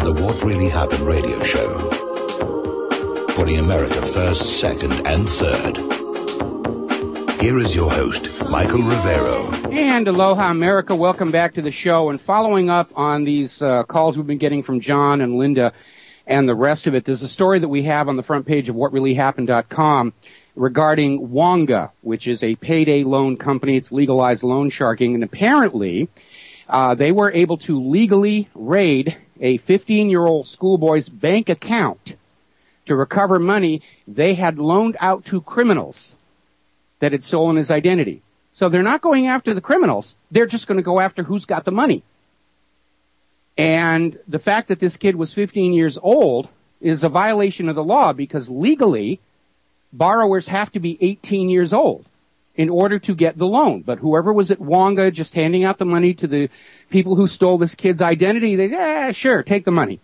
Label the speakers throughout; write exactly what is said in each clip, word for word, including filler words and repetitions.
Speaker 1: the What Really Happened radio show. Putting America first, second, and third. Here is your host, Michael Rivero.
Speaker 2: And aloha, America. Welcome back to the show. And following up on these uh, calls we've been getting from John and Linda and the rest of it, there's a story that we have on the front page of what really happened dot com regarding Wonga, which is a payday loan company. It's legalized loan sharking. And apparently, uh, they were able to legally raid a fifteen-year-old schoolboy's bank account to recover money they had loaned out to criminals that had stolen his identity. So they're not going after the criminals. They're just going to go after who's got the money. And the fact that this kid was fifteen years old is a violation of the law because legally, borrowers have to be eighteen years old in order to get the loan. But whoever was at Wonga just handing out the money to the people who stole this kid's identity, they, yeah, sure, take the money.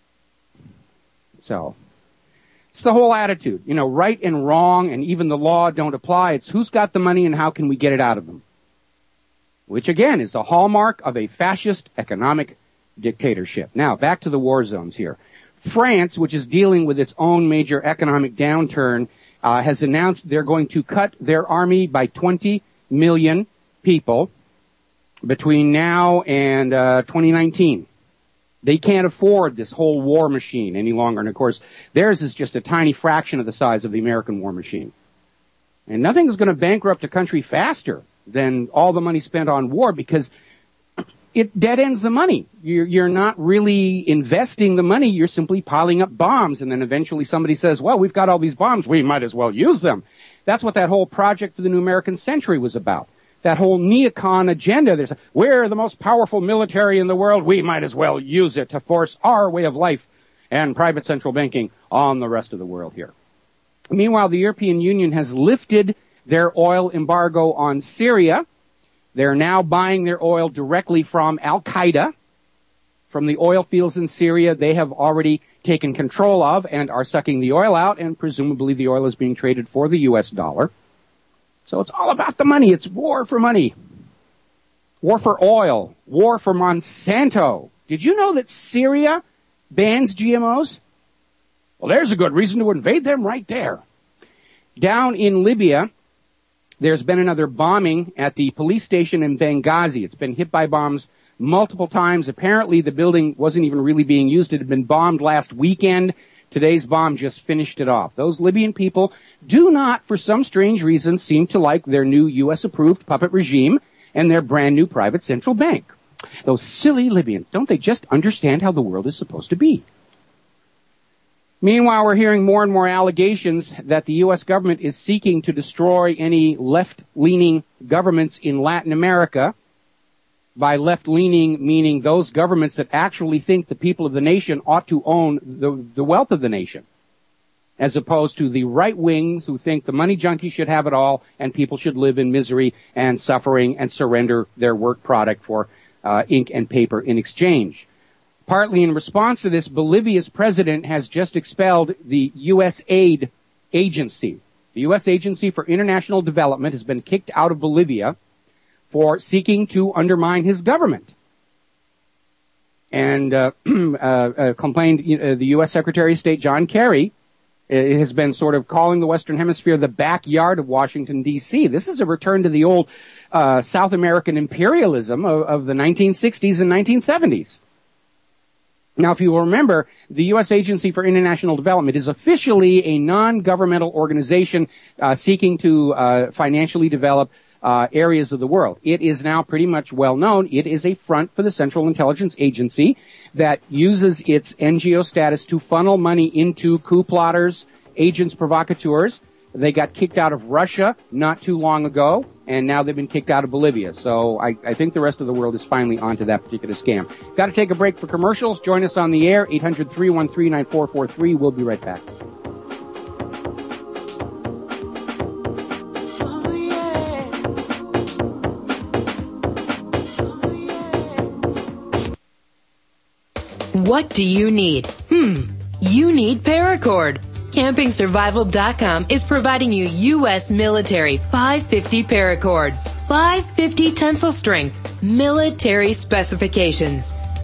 Speaker 2: So it's the whole attitude. You know, right and wrong and even the law don't apply. It's who's got the money and how can we get it out of them. Which, again, is the hallmark of a fascist economic dictatorship. Now, back to the war zones here. France, which is dealing with its own major economic downturn, uh, has announced they're going to cut their army by twenty million people between now and uh, twenty nineteen. They can't afford this whole war machine any longer. And, of course, theirs is just a tiny fraction of the size of the American war machine. And nothing is going to bankrupt a country faster than all the money spent on war because it dead ends the money. You're, you're not really investing the money. You're simply piling up bombs. And then eventually somebody says, well, we've got all these bombs. We might as well use them. That's what that whole project for the New American Century was about. That whole neocon agenda. There's a, we're the most powerful military in the world. We might as well use it to force our way of life and private central banking on the rest of the world here. Meanwhile, the European Union has lifted their oil embargo on Syria. They're now buying their oil directly from Al-Qaeda, from the oil fields in Syria they have already taken control of and are sucking the oil out, and presumably the oil is being traded for the U S dollar. So it's all about the money. It's war for money. War for oil. War for Monsanto. Did you know that Syria bans G M Os? Well, there's a good reason to invade them right there. Down in Libya, there's been another bombing at the police station in Benghazi. It's been hit by bombs multiple times. Apparently, the building wasn't even really being used. It had been bombed last weekend. Today's bomb just finished it off. Those Libyan people do not, for some strange reason, seem to like their new U S-approved puppet regime and their brand new private central bank. Those silly Libyans, don't they just understand how the world is supposed to be? Meanwhile, we're hearing more and more allegations that the U S government is seeking to destroy any left-leaning governments in Latin America. By left-leaning, meaning those governments that actually think the people of the nation ought to own the, the wealth of the nation, as opposed to the right wings who think the money junkie should have it all and people should live in misery and suffering and surrender their work product for uh, ink and paper in exchange. Partly in response to this, Bolivia's president has just expelled the U S aid agency. The U S Agency for International Development has been kicked out of Bolivia for seeking to undermine his government. And uh, uh, uh, complained uh, the U S Secretary of State John Kerry uh, has been sort of calling the Western Hemisphere the backyard of Washington, D C This is a return to the old uh, South American imperialism of, of the nineteen sixties and nineteen seventies. Now, if you will remember, the U S Agency for International Development is officially a non-governmental organization uh, seeking to uh, financially develop Uh, areas of the world. It is now pretty much well known. It is a front for the Central Intelligence Agency that uses its N G O status to funnel money into coup plotters, agents provocateurs. They got kicked out of Russia not too long ago, and now they've been kicked out of Bolivia. So I, I think the rest of the world is finally onto that particular scam. Got to take a break for commercials. Join us on the air, eight hundred, three one three, nine four four three. We'll be right back.
Speaker 3: What do you need? Hmm, you need Paracord. Camping Survival dot com is providing you U S military five fifty Paracord. five fifty tensile strength, military specifications.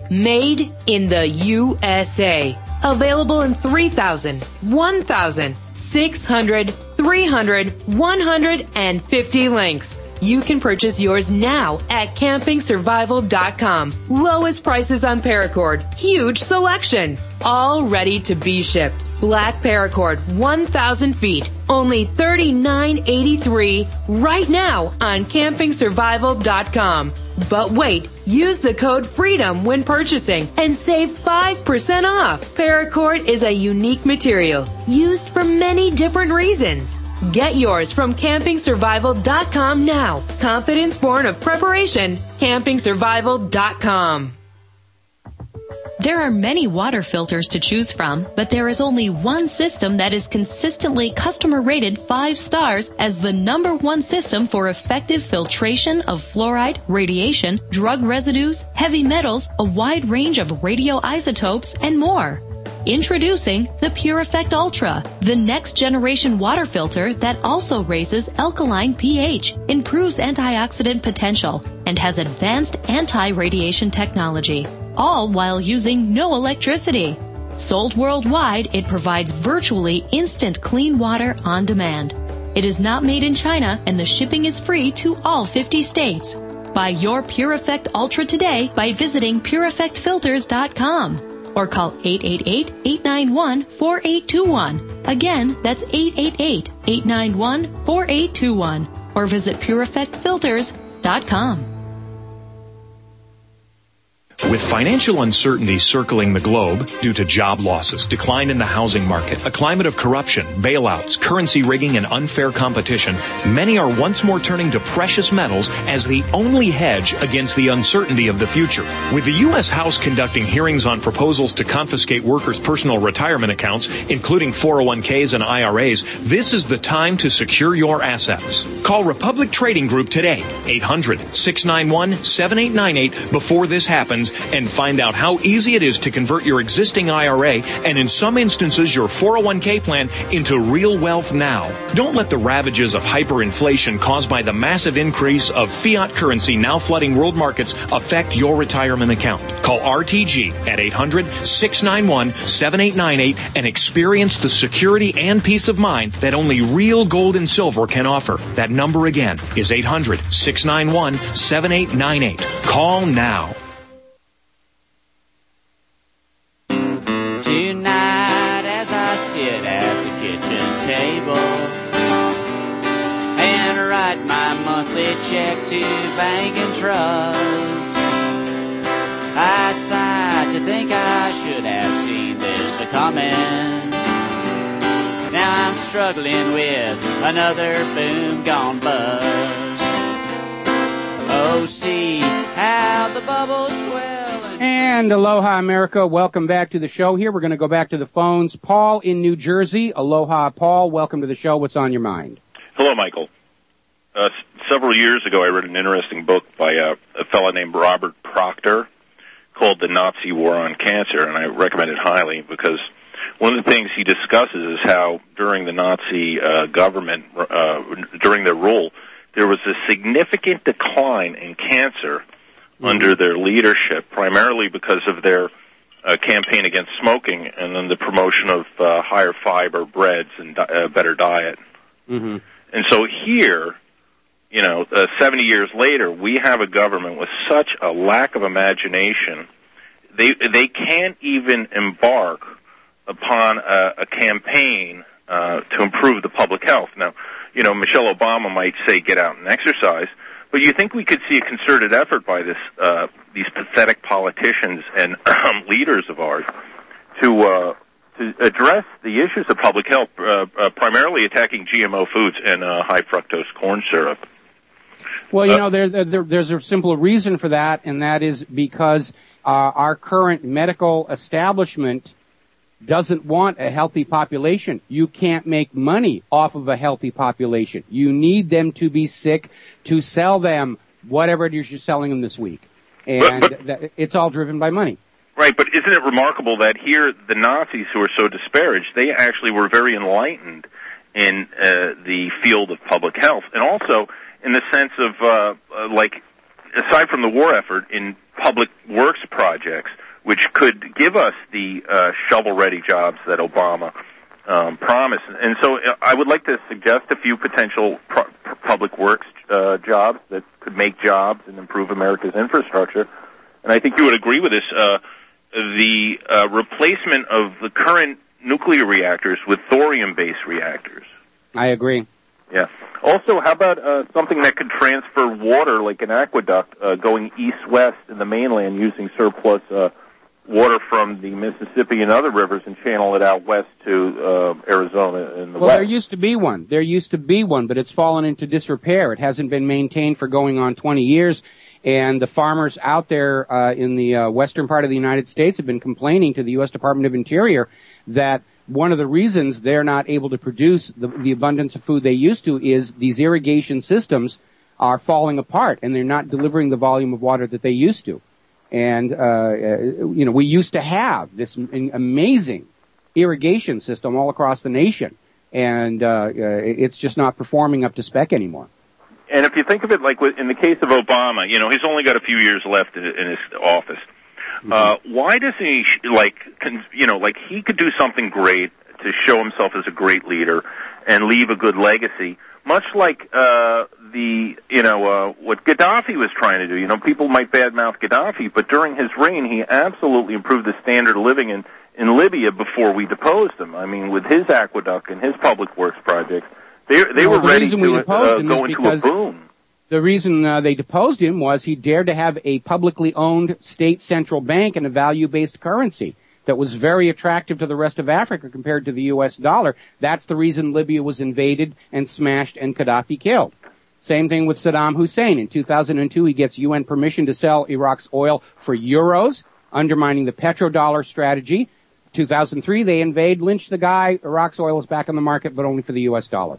Speaker 3: Made in the U S A. Available in three thousand, one thousand, six hundred, three hundred, one hundred, and fifty links. You can purchase yours now at camping survival dot com. Lowest prices on paracord. Huge selection. All ready to be shipped. Black paracord, one thousand feet. Only thirty-nine eighty-three right now on camping survival dot com. But wait, use the code FREEDOM when purchasing and save five percent off. Paracord is a unique material used for many different reasons. Get yours from camping survival dot com now. Confidence born of preparation. camping survival dot com.
Speaker 4: There are many water filters to choose from, but there is only one system that is consistently customer rated five stars as the number one system for effective filtration of fluoride, radiation, drug residues, heavy metals, a wide range of radioisotopes, and more. Introducing the Pure Effect Ultra, the next generation water filter that also raises alkaline pH, improves antioxidant potential, and has advanced anti-radiation technology, all while using no electricity. Sold worldwide, it provides virtually instant clean water on demand. It is not made in China, and the shipping is free to all fifty states. Buy your Pure Effect Ultra today by visiting pure effect filters dot com. Or call eight eight eight, eight nine one, four eight two one. Again, that's eight eight eight, eight nine one, four eight two one. Or visit pure effect filters dot com.
Speaker 5: With financial uncertainty circling the globe due to job losses, decline in the housing market, a climate of corruption, bailouts, currency rigging, and unfair competition, many are once more turning to precious metals as the only hedge against the uncertainty of the future. With the U S House conducting hearings on proposals to confiscate workers' personal retirement accounts, including four oh one k's and I R A's, this is the time to secure your assets. Call Republic Trading Group today, eight hundred, six nine one, seven eight nine eight, before this happens, and find out how easy it is to convert your existing I R A and, in some instances, your four oh one k plan into real wealth now. Don't let the ravages of hyperinflation caused by the massive increase of fiat currency now flooding world markets affect your retirement account. Call R T G at eight hundred, six nine one, seven eight nine eight and experience the security and peace of mind that only real gold and silver can offer. That number again is eight hundred, six nine one, seven eight nine eight. Call now.
Speaker 6: Tonight as I sit at the kitchen table and write my monthly check to Bank and Trust, I sigh to think I should have seen this a-coming. Now I'm struggling with another boom gone bust. Oh, see how the bubbles swell.
Speaker 2: And aloha, America. Welcome back to the show here. We're going to go back to the phones. Paul in New Jersey. Aloha, Paul. Welcome to the show. What's on your mind?
Speaker 7: Hello, Michael. Uh, s- several years ago, I read an interesting book by uh, a fellow named Robert Proctor called The Nazi War on Cancer, and I recommend it highly because one of the things he discusses is how during the Nazi uh, government, uh, during their rule, there was a significant decline in cancer under their leadership, primarily because of their uh, campaign against smoking and then the promotion of uh, higher fiber breads and di- uh, better diet.
Speaker 2: Mm-hmm.
Speaker 7: And so here, you know, uh, seventy years later, we have a government with such a lack of imagination. They they can't even embark upon a, a campaign uh, to improve the public health. Now, you know, Michelle Obama might say get out and exercise, but you think we could see a concerted effort by this, uh, these pathetic politicians and um, leaders of ours to uh, to address the issues of public health, uh, uh, primarily attacking G M O foods and uh, high fructose corn syrup.
Speaker 2: Well, you
Speaker 7: uh,
Speaker 2: know, there, there, there's a simple reason for that, and that is because uh, our current medical establishment doesn't want a healthy population. You can't make money off of a healthy population. You need them to be sick to sell them whatever it is you're selling them this week. And
Speaker 7: but, but,
Speaker 2: that, it's all driven by money.
Speaker 7: Right, but isn't it remarkable that here the Nazis, who are so disparaged, they actually were very enlightened in uh, the field of public health, and also in the sense of, uh, uh, like, aside from the war effort, in public works projects, which could give us the uh, shovel-ready jobs that Obama um, promised. And so I would like to suggest a few potential pro- public works uh, jobs that could make jobs and improve America's infrastructure. And I think you would agree with this. Uh, the uh, replacement of the current nuclear reactors with thorium-based reactors.
Speaker 2: I agree.
Speaker 7: Yeah. Also, how about uh, something that could transfer water, like an aqueduct, uh, going east-west in the mainland using surplus uh, water from the Mississippi and other rivers and channel it out west to uh, Arizona and the
Speaker 2: well,
Speaker 7: west?
Speaker 2: there used to be one. There used to be one, but it's fallen into disrepair. It hasn't been maintained for going on twenty years. And the farmers out there uh, in the uh, western part of the United States have been complaining to the U S Department of Interior that one of the reasons they're not able to produce the, the abundance of food they used to is these irrigation systems are falling apart, and they're not delivering the volume of water that they used to. And, uh, you know, we used to have this amazing irrigation system all across the nation, and uh, it's just not performing up to spec anymore.
Speaker 7: And if you think of it like in the case of Obama, you know, he's only got a few years left in, in his office. Mm-hmm. Uh, why doesn't he, like, con, you know, like he could do something great to show himself as a great leader and leave a good legacy, much like uh, the, you know, uh, what Gaddafi was trying to do. You know, people might badmouth Gaddafi, but during his reign, he absolutely improved the standard of living in, in Libya before we deposed him. I mean, with his aqueduct and his public works projects, they, they
Speaker 2: well,
Speaker 7: were
Speaker 2: the
Speaker 7: ready to
Speaker 2: we
Speaker 7: uh, go into a boom.
Speaker 2: The reason uh, they deposed him was he dared to have a publicly owned state central bank and a value-based currency that was very attractive to the rest of Africa compared to the U S dollar. That's the reason Libya was invaded and smashed and Gaddafi killed. Same thing with Saddam Hussein. In two thousand two, he gets U N permission to sell Iraq's oil for euros, undermining the petrodollar strategy. two thousand three, they invade, lynch the guy. Iraq's oil is back on the market, but only for the U S dollar.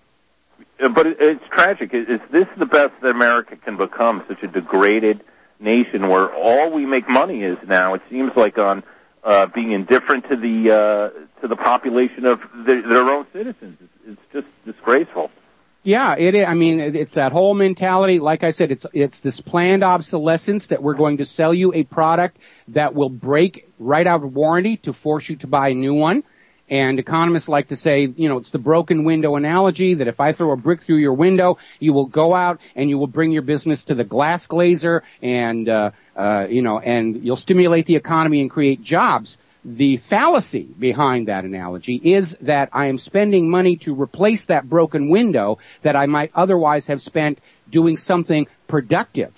Speaker 7: But it's tragic. Is this the best that America can become, such a degraded nation where all we make money is now, it seems like, on uh, being indifferent to the uh, to the population of the, their own citizens? It's, it's just disgraceful.
Speaker 2: Yeah, it is. I mean, it's that whole mentality. Like I said, it's it's this planned obsolescence that we're going to sell you a product that will break right out of warranty to force you to buy a new one. And economists like to say, you know, it's the broken window analogy, that if I throw a brick through your window, you will go out and you will bring your business to the glass glazer and, uh, uh, you know, and you'll stimulate the economy and create jobs. The fallacy behind that analogy is that I am spending money to replace that broken window that I might otherwise have spent doing something productive.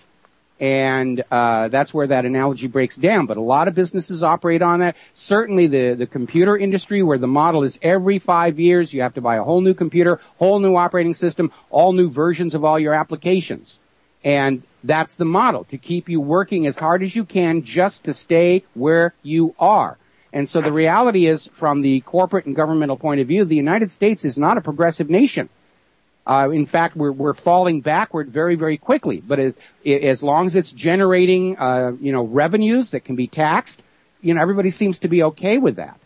Speaker 2: And uh that's where that analogy breaks down. But a lot of businesses operate on that. Certainly the, the computer industry, where the model is every five years you have to buy a whole new computer, whole new operating system, all new versions of all your applications. And that's the model, to keep you working as hard as you can just to stay where you are. And so the reality is, from the corporate and governmental point of view, the United States is not a progressive nation. Uh, in fact, we're, we're falling backward very, very quickly. But as, as long as it's generating, uh, you know, revenues that can be taxed, you know, everybody seems to be okay with that.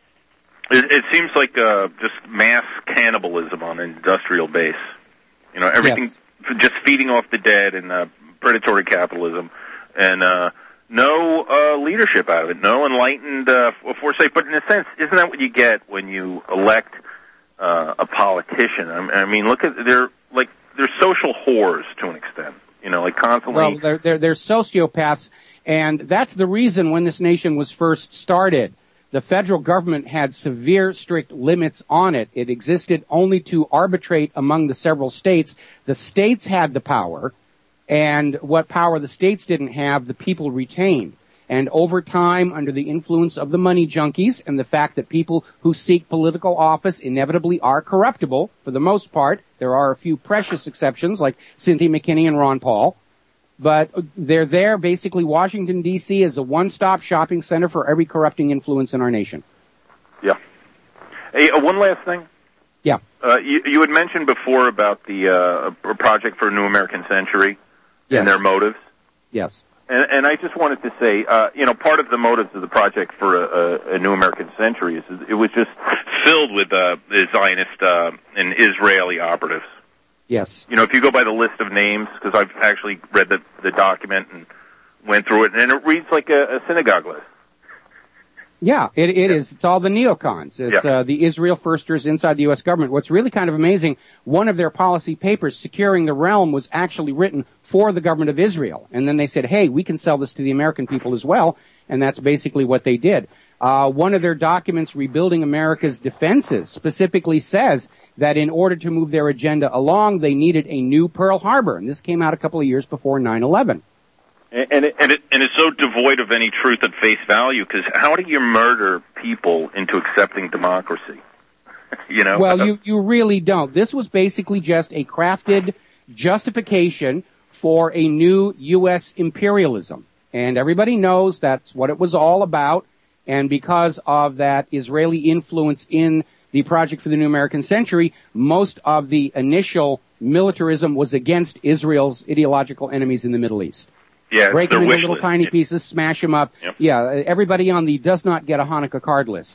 Speaker 7: It, it seems like uh, just mass cannibalism on an industrial base. You know, everything
Speaker 2: Yes.
Speaker 7: just feeding off the dead and uh, predatory capitalism, and uh, no uh, leadership out of it, no enlightened uh, foresight. But in a sense, isn't that what you get when you elect Uh, a politician? I mean, look at they're like they're social whores to an extent. You know, like constantly.
Speaker 2: Well, they're they're, they're sociopaths, and that's the reason when this nation was first started, the federal government had severe, strict limits on it. It existed only to arbitrate among the several states. The states had the power, and what power the states didn't have, the people retained. And over time, under the influence of the money junkies and the fact that people who seek political office inevitably are corruptible, for the most part, there are a few precious exceptions like Cynthia McKinney and Ron Paul, but they're there. Basically, Washington, D C is a one-stop shopping center for every corrupting influence in our nation.
Speaker 7: Yeah. Hey, uh, one last thing.
Speaker 2: Yeah.
Speaker 7: Uh, you, you had mentioned before about the uh, project for a New American Century
Speaker 2: Yes.
Speaker 7: and their motives.
Speaker 2: Yes.
Speaker 7: And, and I just wanted to say, uh, you know, part of the motives of the project for a, a, a New American Century is it was just filled with uh, Zionist uh, and Israeli operatives.
Speaker 2: Yes.
Speaker 7: You know, if you go by the list of names, because I've actually read the, the document and went through it, and it reads like a, a synagogue list.
Speaker 2: Yeah, it, it yeah. is. It's all the neocons. It's
Speaker 7: yeah.
Speaker 2: uh, the Israel firsters inside the U S government. What's really kind of amazing, one of their policy papers, Securing the Realm, was actually written for the government of Israel. And then they said, hey, we can sell this to the American people as well. And that's basically what they did. Uh, one of their documents, Rebuilding America's Defenses, specifically says that in order to move their agenda along, they needed a new Pearl Harbor. And this came out a couple of years before nine eleven.
Speaker 7: And it, and, it, and it's so devoid of any truth at face value, because how do you murder people into accepting democracy? you know?
Speaker 2: Well, you, you really don't. This was basically just a crafted justification for a new U S imperialism. And everybody knows that's what it was all about. And because of that Israeli influence in the Project for the New American Century, most of the initial militarism was against Israel's ideological enemies in the Middle East.
Speaker 7: Yeah,
Speaker 2: break them into little
Speaker 7: list.
Speaker 2: tiny pieces, smash them up.
Speaker 7: Yep.
Speaker 2: Yeah, everybody on the does not get a Hanukkah card list.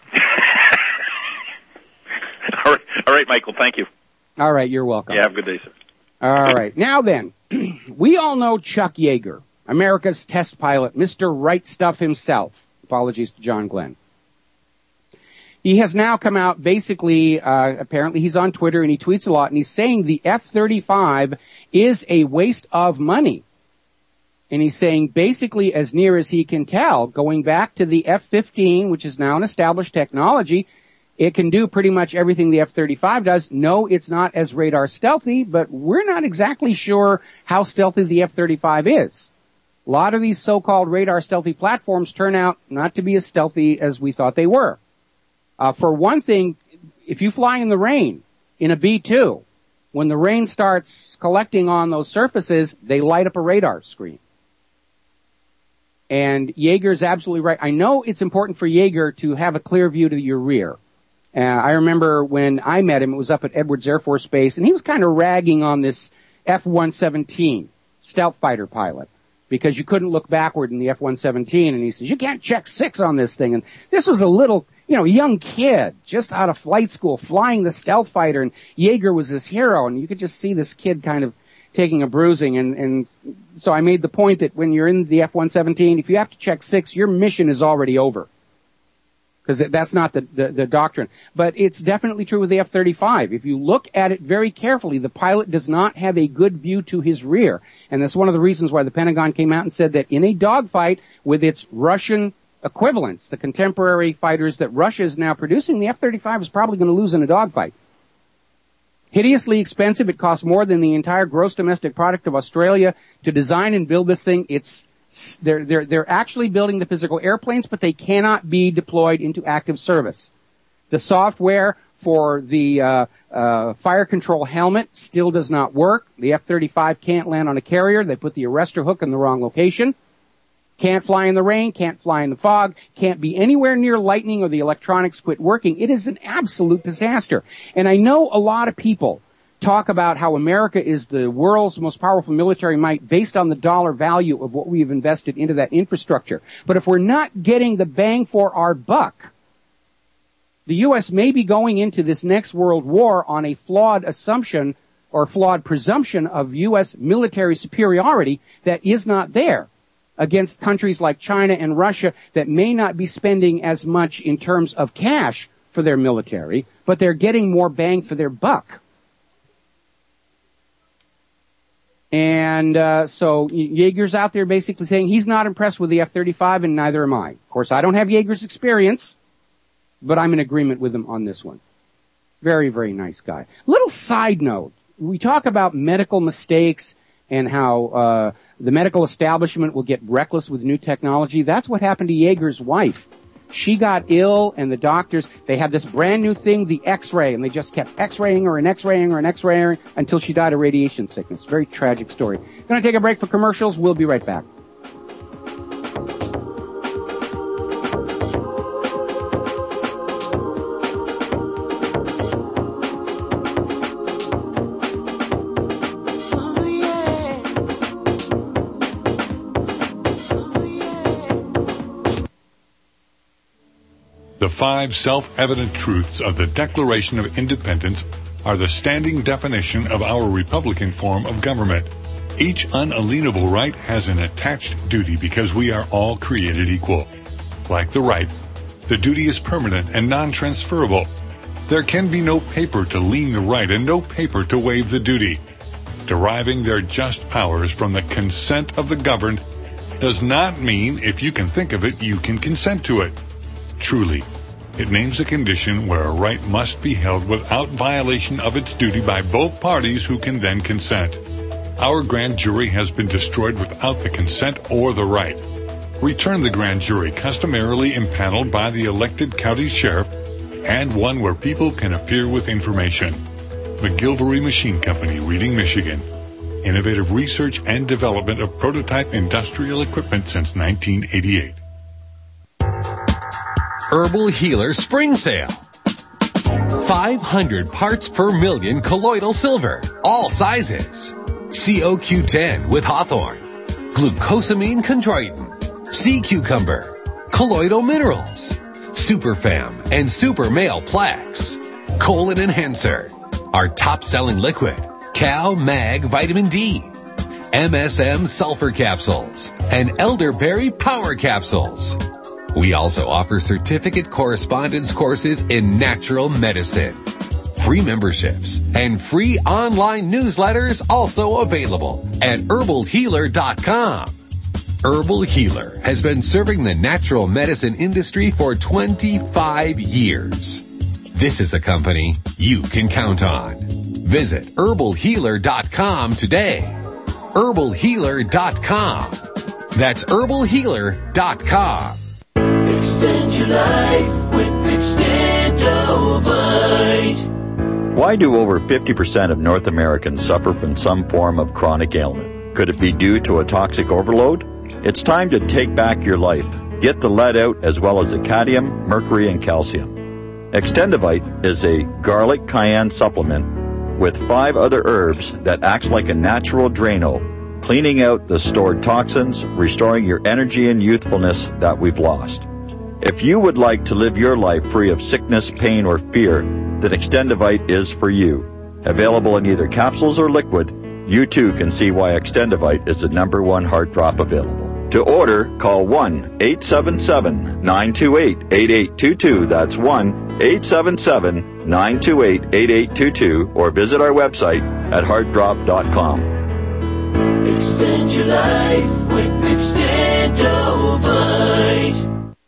Speaker 7: all, right, all right, Michael, thank you.
Speaker 2: All right, you're welcome.
Speaker 7: Yeah, have a good day, sir.
Speaker 2: All right, now then, we all know Chuck Yeager, America's test pilot, Mister Right Stuff himself. Apologies to John Glenn. He has now come out, basically, uh, apparently he's on Twitter and he tweets a lot, and he's saying the F thirty-five is a waste of money. And he's saying, basically, as near as he can tell, going back to the F fifteen, which is now an established technology, it can do pretty much everything the F thirty-five does. No, it's not as radar stealthy, but we're not exactly sure how stealthy the F thirty-five is. A lot of these so-called radar stealthy platforms turn out not to be as stealthy as we thought they were. Uh, for one thing, if you fly in the rain in a B two, when the rain starts collecting on those surfaces, they light up a radar screen. And Yeager's absolutely right. I know it's important for Yeager to have a clear view to your rear. Uh, I remember when I met him, it was up at Edwards Air Force Base, and he was kind of ragging on this F one seventeen stealth fighter pilot because you couldn't look backward in the F one seventeen. And he says, you can't check six on this thing. And this was a little, you know, young kid just out of flight school flying the stealth fighter, and Yeager was his hero. And you could just see this kid kind of taking a bruising, and, and so I made the point that when you're in the F one seventeen, if you have to check six, your mission is already over. Because that's not the, the, the doctrine. But it's definitely true with the F thirty-five. If you look at it very carefully, the pilot does not have a good view to his rear. And that's one of the reasons why the Pentagon came out and said that in a dogfight with its Russian equivalents, the contemporary fighters that Russia is now producing, the F thirty-five is probably going to lose in a dogfight. Hideously expensive. It costs more than the entire gross domestic product of Australia to design and build this thing. It's they're they're they're actually building the physical airplanes, but they cannot be deployed into active service. The software for the uh, uh, fire control helmet still does not work. The F thirty-five can't land on a carrier. They put the arrestor hook in the wrong location. Can't fly in the rain, can't fly in the fog, can't be anywhere near lightning or the electronics quit working. It is an absolute disaster. And I know a lot of people talk about how America is the world's most powerful military might based on the dollar value of what we have invested into that infrastructure. But if we're not getting the bang for our buck, the U S may be going into this next world war on a flawed assumption or flawed presumption of U S military superiority that is not there against countries like China and Russia that may not be spending as much in terms of cash for their military, but they're getting more bang for their buck. And uh, so Yeager's out there basically saying he's not impressed with the F thirty-five, and neither am I. Of course, I don't have Yeager's experience, but I'm in agreement with him on this one. Very, very nice guy. Little side note. We talk about medical mistakes and how uh the medical establishment will get reckless with new technology. That's what happened to Yeager's wife. She got ill, and the doctors, they had this brand new thing, the X-ray, and they just kept X-raying her and X-raying her and X-raying her until she died of radiation sickness. Very tragic story. Going to take a break for commercials. We'll be right back.
Speaker 8: The five self-evident truths of the Declaration of Independence are the standing definition of our Republican form of government. Each unalienable right has an attached duty because we are all created equal. Like the right, the duty is permanent and non-transferable. There can be no paper to lien the right and no paper to waive the duty. Deriving their just powers from the consent of the governed does not mean if you can think of it, you can consent to it. Truly, it names a condition where a right must be held without violation of its duty by both parties who can then consent. Our grand jury has been destroyed without the consent or the right. Return the grand jury customarily impaneled by the elected county sheriff and one where people can appear with information. McGilvery Machine Company, Reading, Michigan. Innovative research and development of prototype industrial equipment since nineteen eighty-eight.
Speaker 9: Herbal Healer Spring Sale. five hundred parts per million colloidal silver, all sizes. C O Q ten with Hawthorne, glucosamine chondroitin, sea cucumber, colloidal minerals, Superfam and Super Male Plex, colon enhancer, our top-selling liquid, Cal Mag Vitamin D, M S M sulfur capsules, and elderberry power capsules. We also offer certificate correspondence courses in natural medicine. Free memberships and free online newsletters also available at herbal healer dot com. Herbal Healer has been serving the natural medicine industry for twenty-five years. This is a company you can count on. Visit herbal healer dot com today. herbal healer dot com. That's herbal healer dot com.
Speaker 10: Extend your life with Extendovite.
Speaker 11: Why do over fifty percent of North Americans suffer from some form of chronic ailment? Could it be due to a toxic overload? It's time to take back your life. Get the lead out as well as the cadmium, mercury, and calcium. Extendovite is a garlic cayenne supplement with five other herbs that acts like a natural Drano, cleaning out the stored toxins, restoring your energy and youthfulness that we've lost. If you would like to live your life free of sickness, pain, or fear, then Extendovite is for you. Available in either capsules or liquid, you too can see why Extendovite is the number one heart drop available. To order, call one eight seven seven, nine two eight, eight eight two two. That's one eight seven seven, nine two eight, eight eight two two, or visit our website at heart drop dot com.
Speaker 10: Extend your life with Extendovite.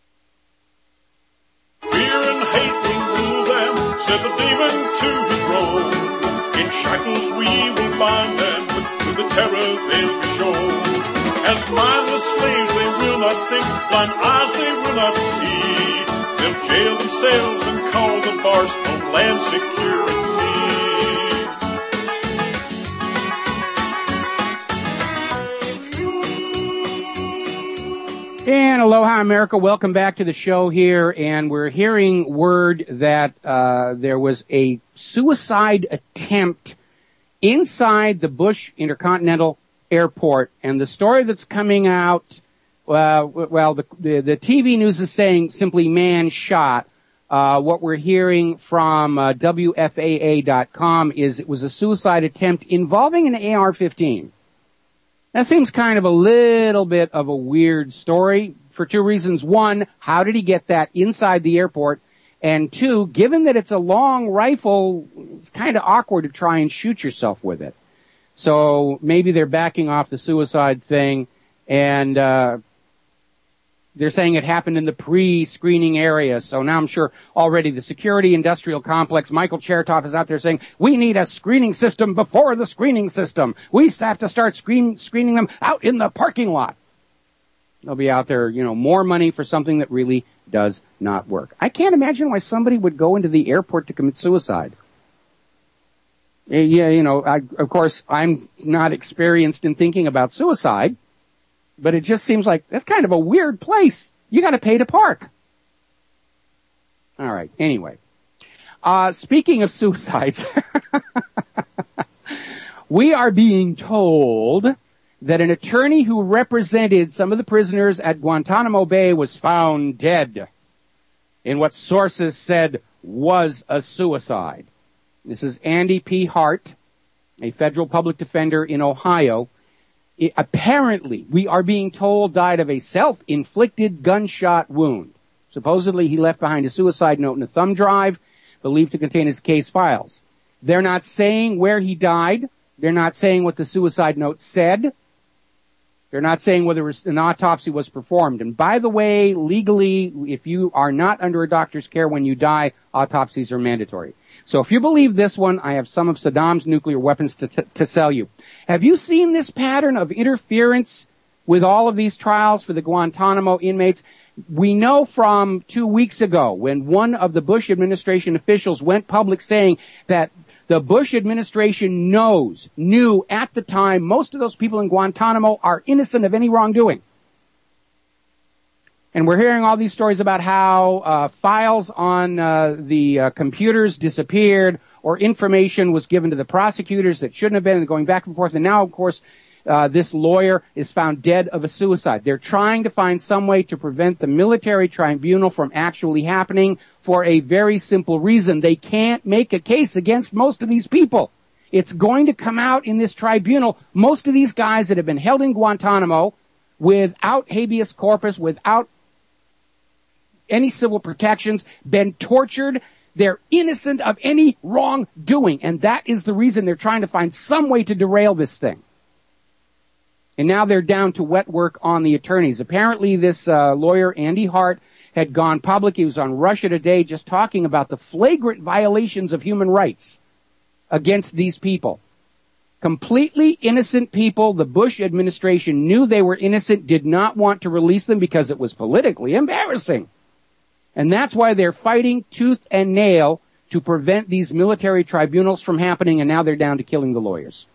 Speaker 12: Fear and hate will rule them, said the demon to the throne. In shackles we will bind them, with the terror they'll be shown. As mindless slaves they will not think, blind eyes they will not see. They'll jail themselves and call the bars Homeland Security.
Speaker 2: And aloha, America. Welcome back to the show here. And we're hearing word that uh there was a suicide attempt inside the Bush Intercontinental Airport. And the story that's coming out, uh, well, the, the, the T V news is saying simply man shot. Uh, what we're hearing from uh, W F A A dot com is it was a suicide attempt involving an A R fifteen. That seems kind of a little bit of a weird story for two reasons. One, how did he get that inside the airport? And two, given that it's a long rifle, it's kind of awkward to try and shoot yourself with it. So maybe they're backing off the suicide thing, and uh they're saying it happened in the pre-screening area. So now I'm sure already the security industrial complex, Michael Chertoff is out there saying, we need a screening system before the screening system. We have to start screen, screening them out in the parking lot. They'll be out there, you know, more money for something that really does not work. I can't imagine why somebody would go into the airport to commit suicide. Yeah, you know, I, of course, I'm not experienced in thinking about suicide. But it just seems like that's kind of a weird place. You got to pay to park. All right. Anyway, uh, speaking of suicides, we are being told that an attorney who represented some of the prisoners at Guantanamo Bay was found dead in what sources said was a suicide. This is Andy P. Hart, a federal public defender in Ohio. It, apparently, we are being told, died of a self-inflicted gunshot wound. Supposedly, he left behind a suicide note and a thumb drive, believed to contain his case files. They're not saying where he died. They're not saying what the suicide note said. They're not saying whether an autopsy was performed. And by the way, legally, if you are not under a doctor's care when you die, autopsies are mandatory. So if you believe this one, I have some of Saddam's nuclear weapons to, t- to sell you. Have you seen this pattern of interference with all of these trials for the Guantanamo inmates? We know from two weeks ago when one of the Bush administration officials went public saying that the Bush administration knows, knew at the time, most of those people in Guantanamo are innocent of any wrongdoing. And we're hearing all these stories about how uh, files on uh, the uh, computers disappeared or information was given to the prosecutors that shouldn't have been, and going back and forth. And now, of course, uh, this lawyer is found dead of a suicide. They're trying to find some way to prevent the military tribunal from actually happening for a very simple reason. They can't make a case against most of these people. It's going to come out in this tribunal. Most of these guys that have been held in Guantanamo without habeas corpus, without any civil protections, been tortured. They're innocent of any wrongdoing. And that is the reason they're trying to find some way to derail this thing. And now they're down to wet work on the attorneys. Apparently this uh, lawyer, Andy Hart, had gone public. He was on Russia Today just talking about the flagrant violations of human rights against these people. Completely innocent people. The Bush administration knew they were innocent, did not want to release them because it was politically embarrassing. And that's why they're fighting tooth and nail to prevent these military tribunals from happening, and now they're down to killing the lawyers.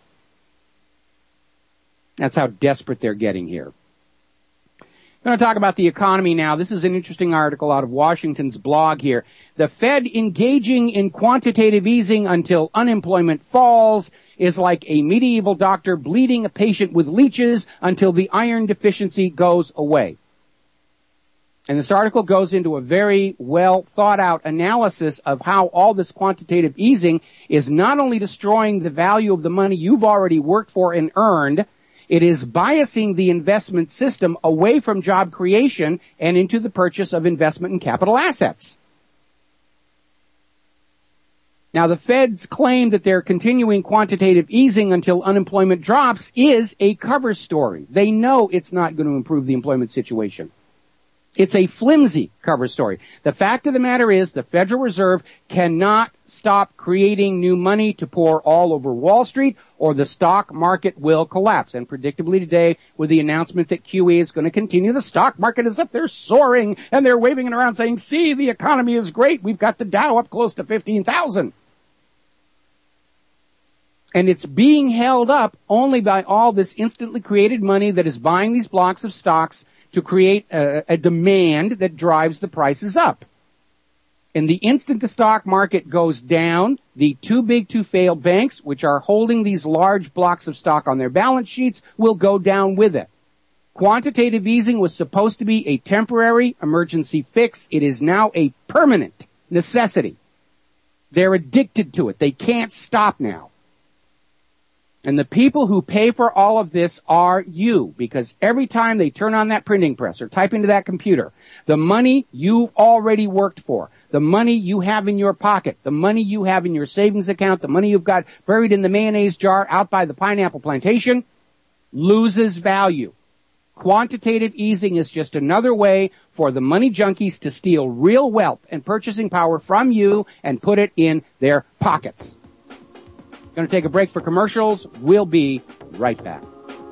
Speaker 2: That's how desperate they're getting here. I'm going to talk about the economy now. This is an interesting article out of Washington's blog here. The Fed engaging in quantitative easing until unemployment falls is like a medieval doctor bleeding a patient with leeches until the iron deficiency goes away. And this article goes into a very well thought out analysis of how all this quantitative easing is not only destroying the value of the money you've already worked for and earned, it is biasing the investment system away from job creation and into the purchase of investment and capital assets. Now, the Fed's claim that they're continuing quantitative easing until unemployment drops is a cover story. They know it's not going to improve the employment situation. It's a flimsy cover story. The fact of the matter is the Federal Reserve cannot stop creating new money to pour all over Wall Street, or the stock market will collapse. And predictably today, with the announcement that Q E is going to continue, the stock market is up there soaring, and they're waving it around saying, see, the economy is great. We've got the Dow up close to fifteen thousand. And it's being held up only by all this instantly created money that is buying these blocks of stocks to create a, a demand that drives the prices up. And the instant the stock market goes down, the too big to fail banks, which are holding these large blocks of stock on their balance sheets, will go down with it. Quantitative easing was supposed to be a temporary emergency fix. It is now a permanent necessity. They're addicted to it. They can't stop now. And the people who pay for all of this are you, because every time they turn on that printing press or type into that computer, the money you've already worked for, the money you have in your pocket, the money you have in your savings account, the money you've got buried in the mayonnaise jar out by the pineapple plantation, loses value. Quantitative easing is just another way for the money junkies to steal real wealth and purchasing power from you and put it in their pockets. Going to take a break for commercials. We'll be right back.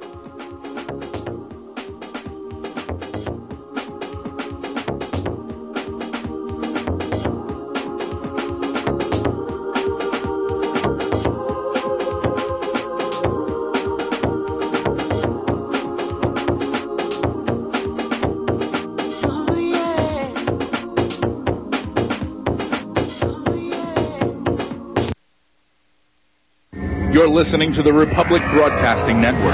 Speaker 5: You're listening to the Republic Broadcasting Network,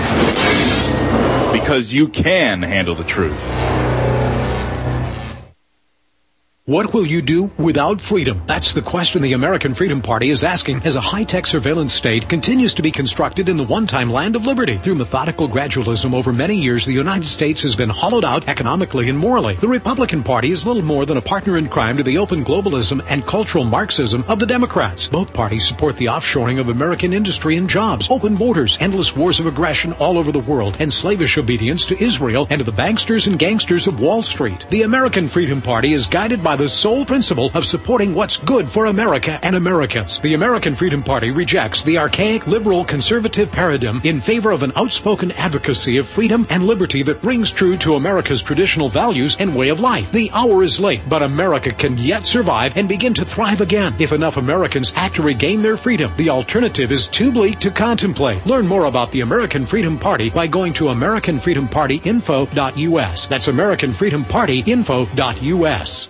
Speaker 5: because you can handle the truth.
Speaker 13: What will you do without freedom? That's the question the American Freedom Party is asking as a high-tech surveillance state continues to be constructed in the one-time land of liberty. Through methodical gradualism over many years, the United States has been hollowed out economically and morally. The Republican Party is little more than a partner in crime to the open globalism and cultural Marxism of the Democrats. Both parties support the offshoring of American industry and jobs, open borders, endless wars of aggression all over the world, and slavish obedience to Israel and to the banksters and gangsters of Wall Street. The American Freedom Party is guided by the sole principle of supporting what's good for America and Americans. The American Freedom Party rejects the archaic liberal conservative paradigm in favor of an outspoken advocacy of freedom and liberty that rings true to America's traditional values and way of life. The hour is late, but America can yet survive and begin to thrive again if enough Americans act to regain their freedom. The alternative is too bleak to contemplate. Learn more about the American Freedom Party by going to American Freedom Party info dot U S. That's American Freedom Party info dot U S.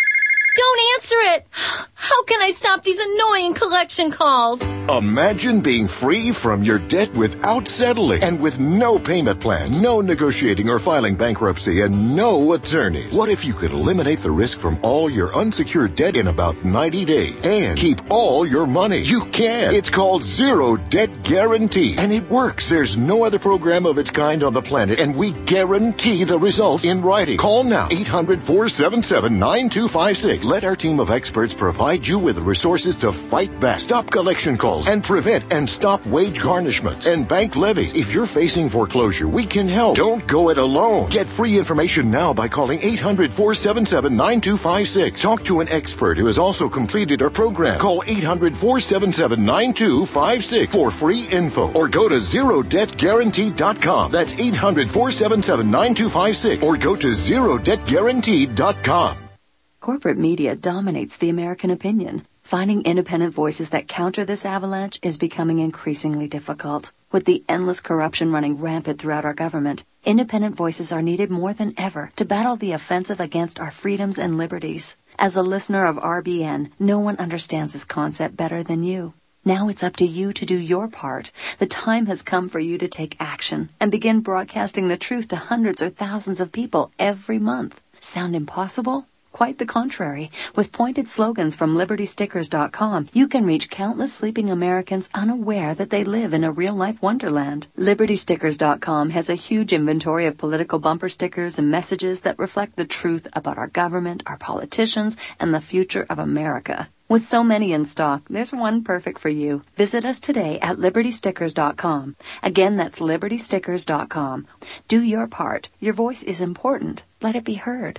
Speaker 14: Don't answer it! How can I stop these annoying collection calls?
Speaker 15: Imagine being free from your debt without settling and with no payment plan, no negotiating or filing bankruptcy, and no attorneys. What if you could eliminate the risk from all your unsecured debt in about ninety days and keep all your money? You can. It's called Zero Debt Guarantee, and it works. There's no other program of its kind on the planet, and we guarantee the results in writing. Call now, eight hundred, four seven seven, nine two five six. Let our team of experts provide you with the resources to fight back, stop collection calls, and prevent and stop wage garnishments and bank levies. If you're facing foreclosure, we can help. Don't go it alone. Get free information now by calling eight hundred, four seven seven, nine two five six. Talk to an expert who has also completed our program. Call eight hundred, four seven seven, nine two five six for free info, or go to zero debt guarantee dot com. That's eight hundred, four seven seven, nine two five six, or go to zero debt guarantee dot com.
Speaker 16: Corporate media dominates the American opinion. Finding independent voices that counter this avalanche is becoming increasingly difficult. With the endless corruption running rampant throughout our government, independent voices are needed more than ever to battle the offensive against our freedoms and liberties. As a listener of R B N, no one understands this concept better than you. Now it's up to you to do your part. The time has come for you to take action and begin broadcasting the truth to hundreds or thousands of people every month. Sound impossible? Quite the contrary. With pointed slogans from Liberty Stickers dot com, you can reach countless sleeping Americans unaware that they live in a real-life wonderland. Liberty Stickers dot com has a huge inventory of political bumper stickers and messages that reflect the truth about our government, our politicians, and the future of America. With so many in stock, there's one perfect for you. Visit us today at Liberty Stickers dot com. Again, that's Liberty Stickers dot com. Do your part. Your voice is important. Let it be heard.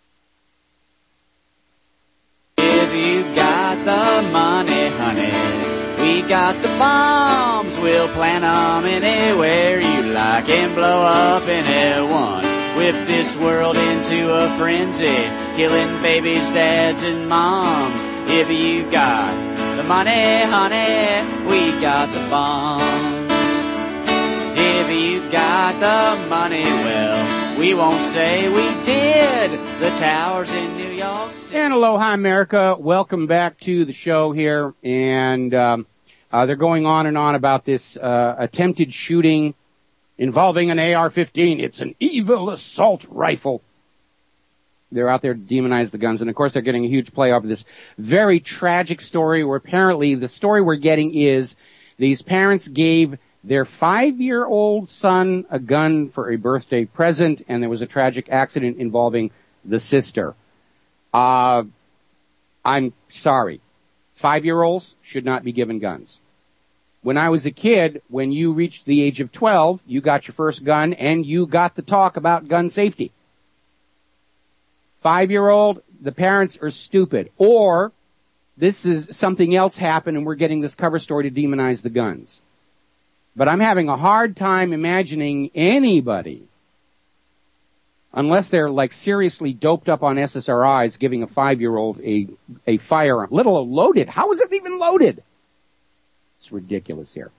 Speaker 6: If you got the money, honey, we got the bombs. We'll plant 'em anywhere you like and blow up anyone. Whip this world into a frenzy, killing babies, dads, and moms. If you got the money, honey, we got the bombs. If you got the money, well, we won't say we did. The towers in New York City.
Speaker 2: And aloha, America. Welcome back to the show here. And um, uh, they're going on and on about this uh, attempted shooting involving an A R fifteen. It's an evil assault rifle. They're out there to demonize the guns. And, of course, they're getting a huge play off of this very tragic story where apparently the story we're getting is these parents gave their five-year-old son a gun for a birthday present, and there was a tragic accident involving the sister. Uh, I'm sorry. Five-year-olds should not be given guns. When I was a kid, when you reached the age of twelve, you got your first gun, and you got to talk about gun safety. Five-year-old, the parents are stupid. Or this is something else happened, and we're getting this cover story to demonize the guns. But I'm having a hard time imagining anybody, unless they're like seriously doped up on S S R Is, giving a five-year-old a, a firearm, let alone loaded. How is it even loaded? It's ridiculous here.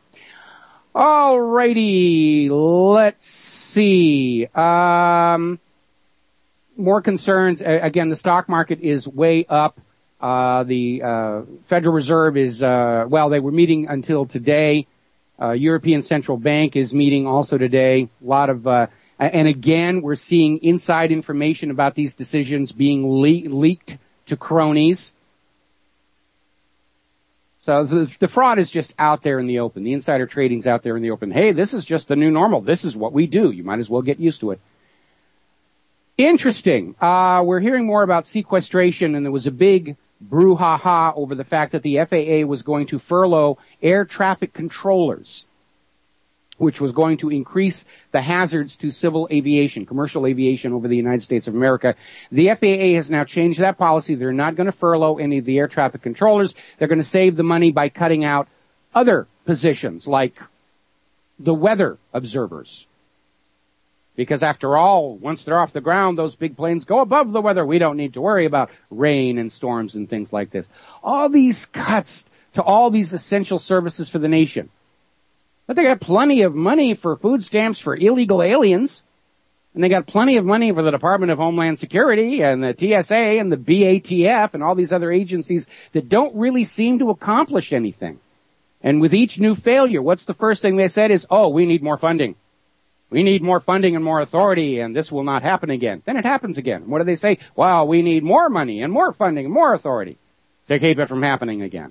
Speaker 2: Alrighty, let's see. Um, more concerns. Again, the stock market is way up. Uh, the uh, Federal Reserve is, uh, well, they were meeting until today. Uh, European Central Bank is meeting also today. A lot of, uh, and again, we're seeing inside information about these decisions being le- leaked to cronies. So the, the fraud is just out there in the open. The insider trading's out there in the open. Hey, this is just the new normal. This is what we do. You might as well get used to it. Interesting. Uh, we're hearing more about sequestration, and there was a big brouhaha over the fact that the F A A was going to furlough air traffic controllers, which was going to increase the hazards to civil aviation, commercial aviation over the United States of America. The F A A has now changed that policy. They're not going to furlough any of the air traffic controllers. They're going to save the money by cutting out other positions like the weather observers. Because after all, once they're off the ground, those big planes go above the weather. We don't need to worry about rain and storms and things like this. All these cuts to all these essential services for the nation. But they got plenty of money for food stamps for illegal aliens. And they got plenty of money for the Department of Homeland Security and the T S A and the B A T F and all these other agencies that don't really seem to accomplish anything. And with each new failure, what's the first thing they said is, oh, we need more funding. We need more funding and more authority, and this will not happen again. Then it happens again. What do they say? Well, we need more money and more funding and more authority to keep it from happening again.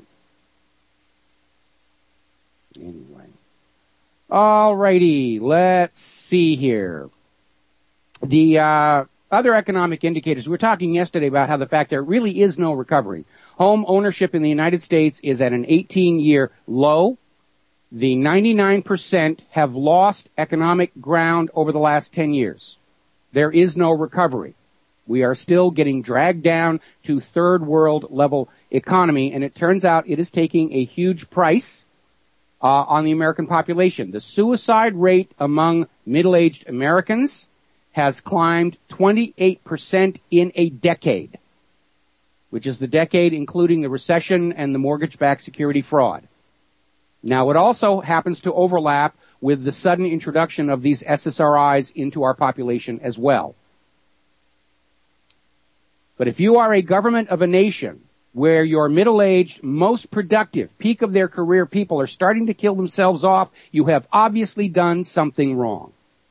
Speaker 2: Anyway. Alrighty, let's see here. The uh, other economic indicators, we were talking yesterday about how the fact there really is no recovery. Home ownership in the United States is at an eighteen-year low. The ninety-nine percent have lost economic ground over the last ten years. There is no recovery. We are still getting dragged down to third world level economy, and it turns out it is taking a huge price uh, on the American population. The suicide rate among middle-aged Americans has climbed twenty-eight percent in a decade, which is the decade including the recession and the mortgage-backed security fraud. Now, it also happens to overlap with the sudden introduction of these S S R Is into our population as well. But if you are a government of a nation where your middle-aged, most productive, peak of their career people are starting to kill themselves off, you have obviously done something wrong.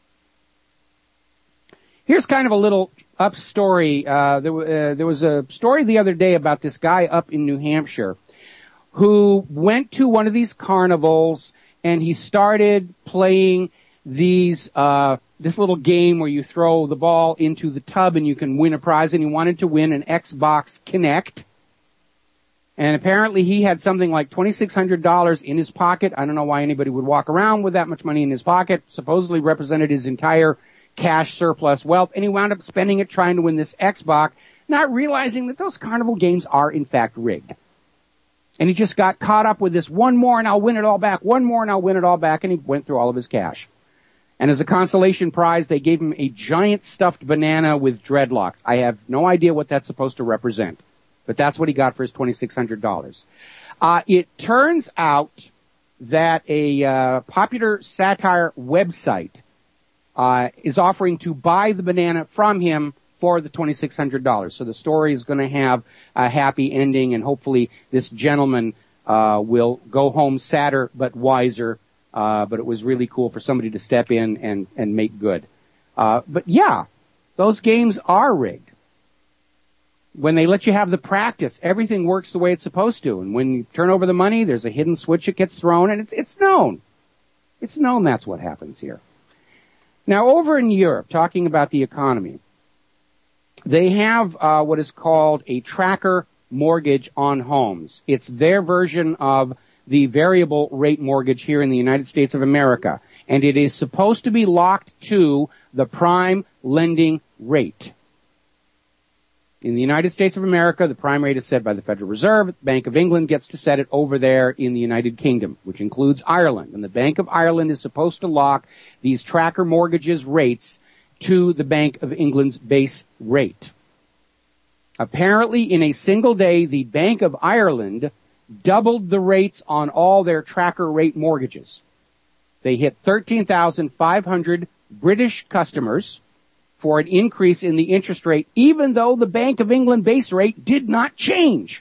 Speaker 2: Here's kind of a little up story. Uh, there, uh, there was a story the other day about this guy up in New Hampshire who went to one of these carnivals and he started playing these, uh, this little game where you throw the ball into the tub and you can win a prize, and he wanted to win an Xbox Kinect. And apparently he had something like twenty-six hundred dollars in his pocket. I don't know why anybody would walk around with that much money in his pocket. Supposedly represented his entire cash surplus wealth, and he wound up spending it trying to win this Xbox, not realizing that those carnival games are in fact rigged. And he just got caught up with this one more and I'll win it all back, one more and I'll win it all back, and he went through all of his cash. And as a consolation prize, they gave him a giant stuffed banana with dreadlocks. I have no idea what that's supposed to represent, but that's what he got for his twenty-six hundred dollars. Uh, it turns out that a uh, popular satire website uh, is offering to buy the banana from him for the twenty-six hundred dollars. So the story is going to have a happy ending, and hopefully this gentleman uh, will go home sadder but wiser. Uh, but it was really cool for somebody to step in and, and make good. Uh, but yeah, those games are rigged. When they let you have the practice, everything works the way it's supposed to. And when you turn over the money, there's a hidden switch that gets thrown, and it's, it's known. It's known that's what happens here. Now, over in Europe, talking about the economy, they have uh, what is called a tracker mortgage on homes. It's their version of the variable rate mortgage here in the United States of America, and it is supposed to be locked to the prime lending rate. In the United States of America, the prime rate is set by the Federal Reserve. The Bank of England gets to set it over there in the United Kingdom, which includes Ireland. And the Bank of Ireland is supposed to lock these tracker mortgages rates to the Bank of England's base rate. Apparently, in a single day, the Bank of Ireland doubled the rates on all their tracker rate mortgages. They hit thirteen thousand five hundred British customers for an increase in the interest rate, even though the Bank of England base rate did not change.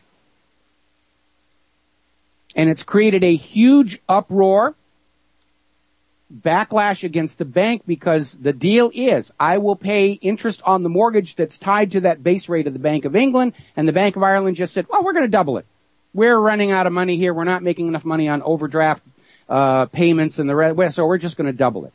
Speaker 2: And it's created a huge uproar. backlash against the bank because the deal is I will pay interest on the mortgage that's tied to that base rate of the Bank of England, and the Bank of Ireland just said, well, we're going to double it. We're running out of money here. We're not making enough money on overdraft uh payments and the rest, so we're just going to double it.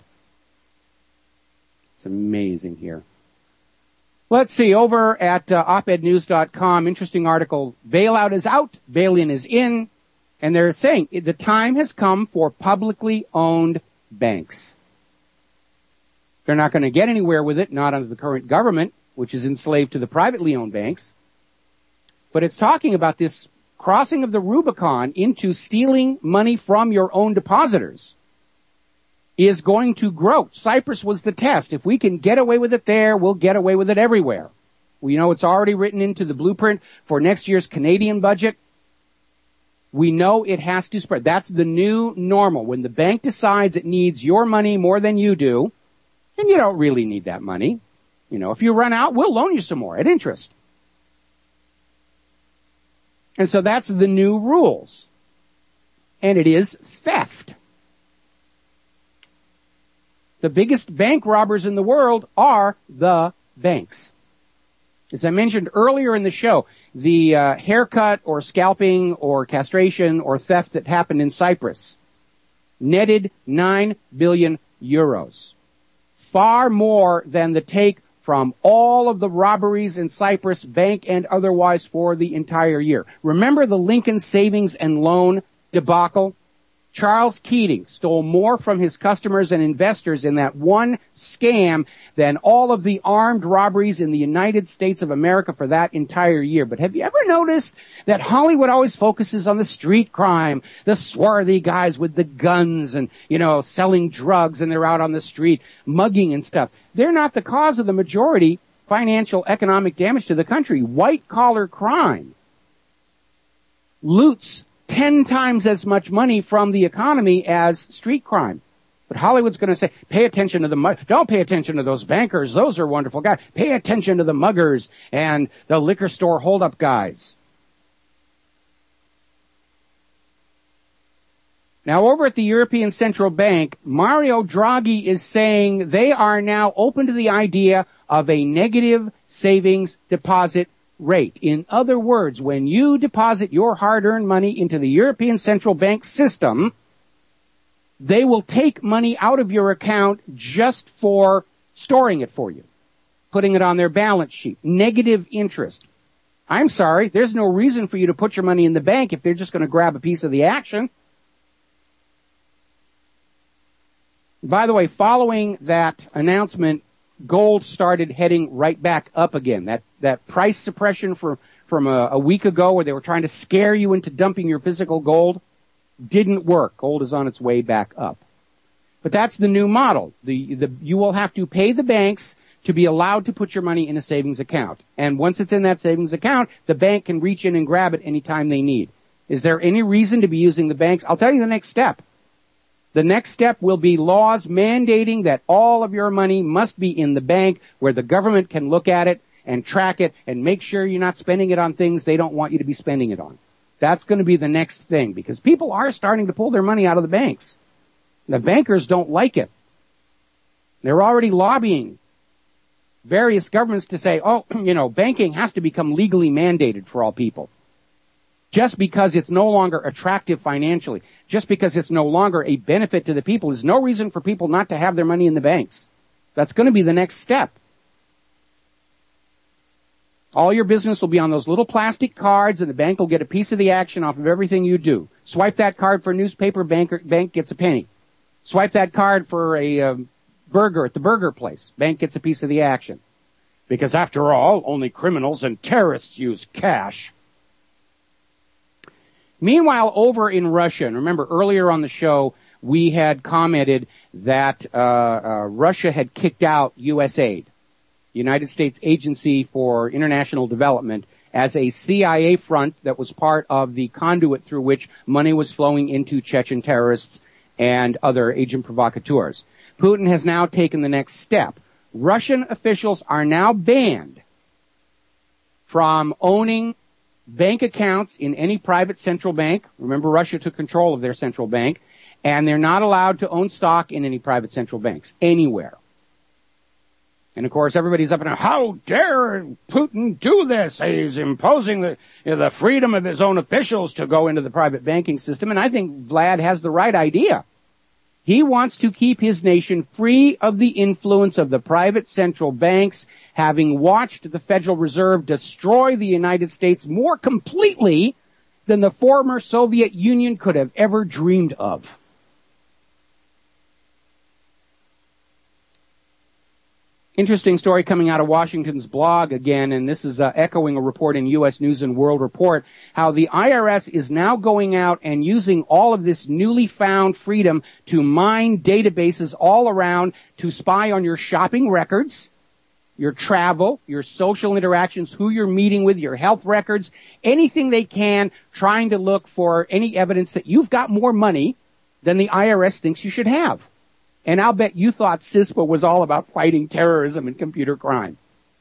Speaker 2: It's amazing here. Let's see, over at uh, op ed news dot com, interesting article, bailout is out, bail-in is in, and they're saying the time has come for publicly owned banks. They're not going to get anywhere with it, not under the current government, which is enslaved to the privately owned banks. But it's talking about this crossing of the Rubicon into stealing money from your own depositors is going to grow. Cyprus was the test. If we can get away with it there, we'll get away with it everywhere. We know it's already written into the blueprint for next year's Canadian budget. We know it has to spread. That's the new normal. When the bank decides it needs your money more than you do, and you don't really need that money, you know, if you run out, we'll loan you some more at interest. And so that's the new rules. And it is theft. The biggest bank robbers in the world are the banks. As I mentioned earlier in the show, the uh, haircut or scalping or castration or theft that happened in Cyprus netted nine billion euros. Far more than the take from all of the robberies in Cyprus, bank and otherwise, for the entire year. Remember the Lincoln Savings and Loan debacle? Charles Keating stole more from his customers and investors in that one scam than all of the armed robberies in the United States of America for that entire year. But have you ever noticed that Hollywood always focuses on the street crime, the swarthy guys with the guns and, you know, selling drugs, and they're out on the street mugging and stuff? They're not the cause of the majority financial economic damage to the country. White collar crime loots ten times as much money from the economy as street crime. But Hollywood's going to say, pay attention to the, mu- don't pay attention to those bankers. Those are wonderful guys. Pay attention to the muggers and the liquor store holdup guys. Now, over at the European Central Bank, Mario Draghi is saying they are now open to the idea of a negative savings deposit rate. In other words, when you deposit your hard-earned money into the European Central Bank system, they will take money out of your account just for storing it for you, putting it on their balance sheet. Negative interest. I'm sorry, there's no reason for you to put your money in the bank if they're just going to grab a piece of the action. By the way, following that announcement, gold started heading right back up again. That that price suppression for, from a, a week ago where they were trying to scare you into dumping your physical gold didn't work. Gold is on its way back up. But that's the new model. The, the, you will have to pay the banks to be allowed to put your money in a savings account. And once it's in that savings account, the bank can reach in and grab it anytime they need. Is there any reason to be using the banks? I'll tell you the next step. The next step will be laws mandating that all of your money must be in the bank where the government can look at it and track it and make sure you're not spending it on things they don't want you to be spending it on. That's going to be the next thing because people are starting to pull their money out of the banks. The bankers don't like it. They're already lobbying various governments to say, oh, you know, banking has to become legally mandated for all people. Just because it's no longer attractive financially, just because it's no longer a benefit to the people, is no reason for people not to have their money in the banks. That's going to be the next step. All your business will be on those little plastic cards, and the bank will get a piece of the action off of everything you do. Swipe that card for a newspaper, banker, bank gets a penny. Swipe that card for a um, burger at the burger place, bank gets a piece of the action. Because after all, only criminals and terrorists use cash. Meanwhile, over in Russia, and remember earlier on the show, we had commented that uh, uh, Russia had kicked out U S A I D, United States Agency for International Development, as a C I A front that was part of the conduit through which money was flowing into Chechen terrorists and other agent provocateurs. Putin has now taken the next step. Russian officials are now banned from owning bank accounts in any private central bank. Remember, Russia took control of their central bank. And they're not allowed to own stock in any private central banks anywhere. And of course, everybody's up and how dare Putin do this? He's imposing the, you know, the freedom of his own officials to go into the private banking system. And I think Vlad has the right idea. He wants to keep his nation free of the influence of the private central banks, having watched the Federal Reserve destroy the United States more completely than the former Soviet Union could have ever dreamed of. Interesting story coming out of Washington's blog again, and this is uh, echoing a report in U S News and World Report, how the I R S is now going out and using all of this newly found freedom to mine databases all around to spy on your shopping records, your travel, your social interactions, who you're meeting with, your health records, anything they can, trying to look for any evidence that you've got more money than the I R S thinks you should have. And I'll bet you thought CISPA was all about fighting terrorism and computer crime.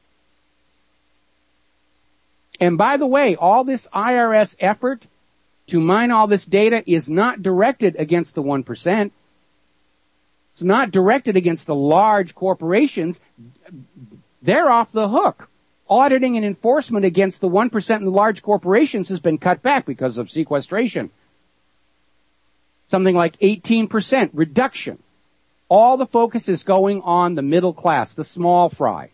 Speaker 2: And by the way, all this I R S effort to mine all this data is not directed against the one percent. It's not directed against the large corporations. They're off the hook. Auditing and enforcement against the one percent and the large corporations has been cut back because of sequestration. Something like eighteen percent reduction. All the focus is going on the middle class, the small fry.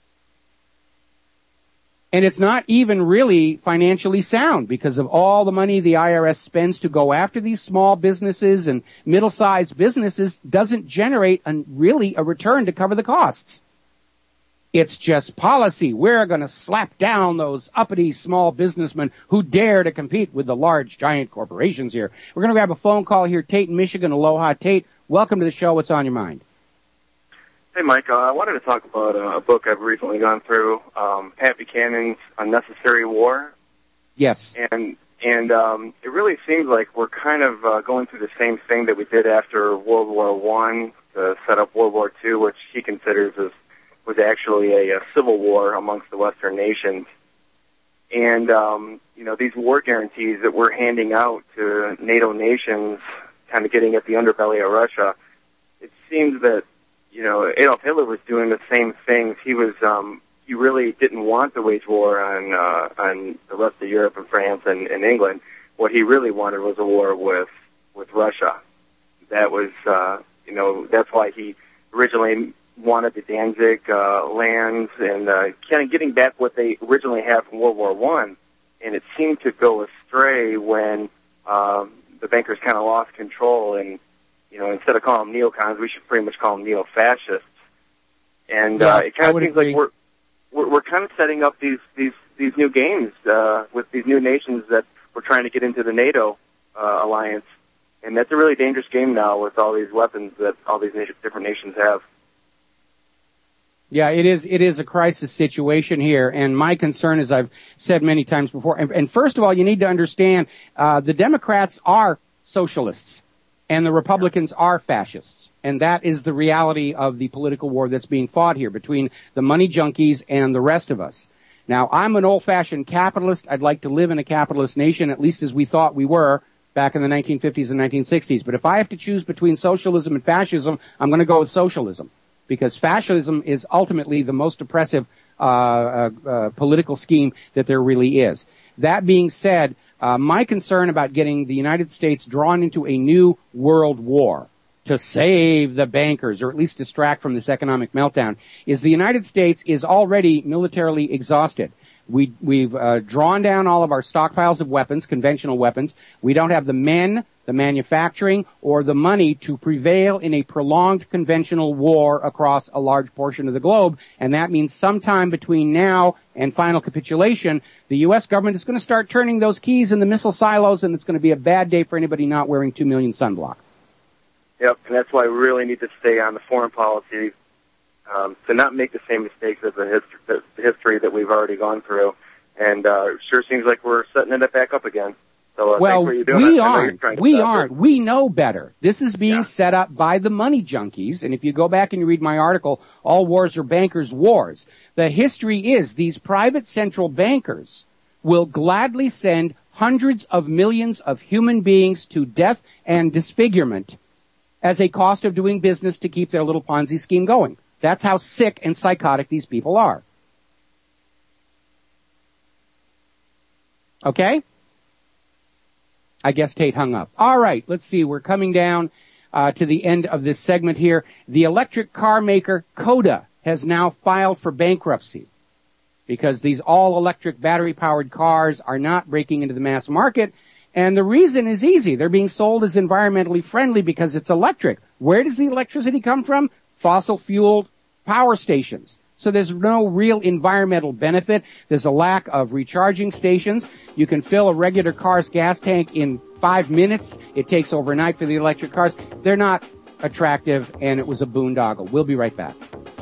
Speaker 2: And it's not even really financially sound because of all the money the I R S spends to go after these small businesses and middle-sized businesses doesn't generate a, really a return to cover the costs. It's just policy. We're going to slap down those uppity small businessmen who dare to compete with the large, giant corporations here. We're going to grab a phone call here. Tate in Michigan. Aloha, Tate. Welcome to the show. What's on your mind?
Speaker 17: Hey, Mike. Uh, I wanted to talk about uh, a book I've recently gone through, um, Pat Buchanan's Unnecessary War.
Speaker 2: Yes.
Speaker 17: And and um, it really seems like we're kind of uh, going through the same thing that we did after World War One to set up World War Two, which he considers as was actually a, a civil war amongst the Western nations. And, um, you know, these war guarantees that we're handing out to NATO nations, kind of getting at the underbelly of Russia, it seems that, you know, Adolf Hitler was doing the same things. He was, um, he really didn't want to wage war on, uh, on the rest of Europe and France and, and England. What he really wanted was a war with, with Russia. That was, uh, you know, that's why he originally wanted the Danzig, uh, lands and, uh, kind of getting back what they originally had from World War One. And it seemed to go astray when, um, the bankers kind of lost control, and, you know, instead of calling them neocons, we should pretty much call them neo-fascists. And
Speaker 2: yeah,
Speaker 17: uh, it kind of seems
Speaker 2: agree.
Speaker 17: like we're, we're we're kind of setting up these these these new games uh, with these new nations that we're trying to get into the NATO uh, alliance, and that's a really dangerous game now with all these weapons that all these nation, different nations have.
Speaker 2: Yeah, it is, it is a crisis situation here. And my concern, as I've said many times before, and, and first of all, you need to understand, uh, the Democrats are socialists and the Republicans are fascists. And that is the reality of the political war that's being fought here between the money junkies and the rest of us. Now, I'm an old-fashioned capitalist. I'd like to live in a capitalist nation, at least as we thought we were back in the nineteen fifties and nineteen sixties. But if I have to choose between socialism and fascism, I'm going to go with socialism. Because fascism is ultimately the most oppressive uh, uh, uh, political scheme that there really is. That being said, uh, my concern about getting the United States drawn into a new world war to save the bankers, or at least distract from this economic meltdown, is the United States is already militarily exhausted. We, we've uh, drawn down all of our stockpiles of weapons, conventional weapons. We don't have the men, the manufacturing, or the money to prevail in a prolonged conventional war across a large portion of the globe. And that means sometime between now and final capitulation, the U S government is going to start turning those keys in the missile silos, and it's going to be a bad day for anybody not wearing two million sunblock.
Speaker 17: Yep, and that's why we really need to stay on the foreign policy um, to not make the same mistakes as the history, the history that we've already gone through. And uh, it sure seems like we're setting it back up again. So, uh,
Speaker 2: well,
Speaker 17: thanks for what you're doing.
Speaker 2: we
Speaker 17: I, I
Speaker 2: aren't. We aren't.
Speaker 17: It.
Speaker 2: We know better. This is being
Speaker 17: yeah.
Speaker 2: set up by the money junkies. And if you go back and you read my article, All Wars Are Bankers' Wars, the history is these private central bankers will gladly send hundreds of millions of human beings to death and disfigurement as a cost of doing business to keep their little Ponzi scheme going. That's how sick and psychotic these people are. Okay? I guess Tate hung up. All right, let's see. We're coming down uh, to the end of this segment here. The electric car maker Coda has now filed for bankruptcy because these all-electric battery-powered cars are not breaking into the mass market. And the reason is easy. They're being sold as environmentally friendly because it's electric. Where does the electricity come from? Fossil-fueled power stations. So there's no real environmental benefit. There's a lack of recharging stations. You can fill a regular car's gas tank in five minutes. It takes overnight for the electric cars. They're not attractive, and it was a boondoggle. We'll be right back.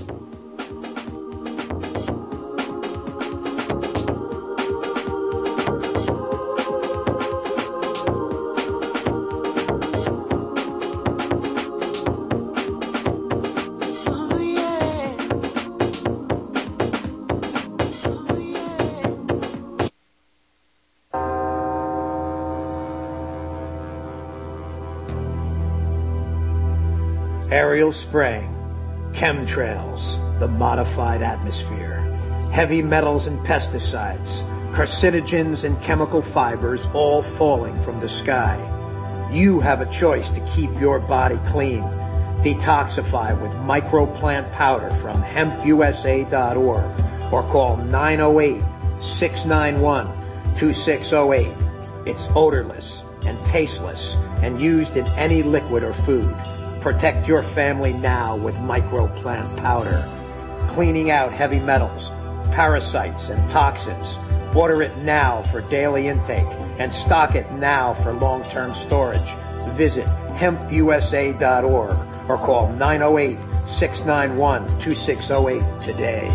Speaker 18: Aerial spraying, chemtrails, the modified atmosphere, heavy metals and pesticides, carcinogens and chemical fibers all falling from the sky. You have a choice to keep your body clean. Detoxify with microplant powder from hemp U S A dot org or call nine oh eight, six nine one, two six oh eight. It's odorless and tasteless and used in any liquid or food. Protect your family now with microplant powder. Cleaning out heavy metals, parasites, and toxins. Order it now for daily intake and stock it now for long-term storage. Visit hemp U S A dot org or call nine oh eight, six nine one, two six oh eight today.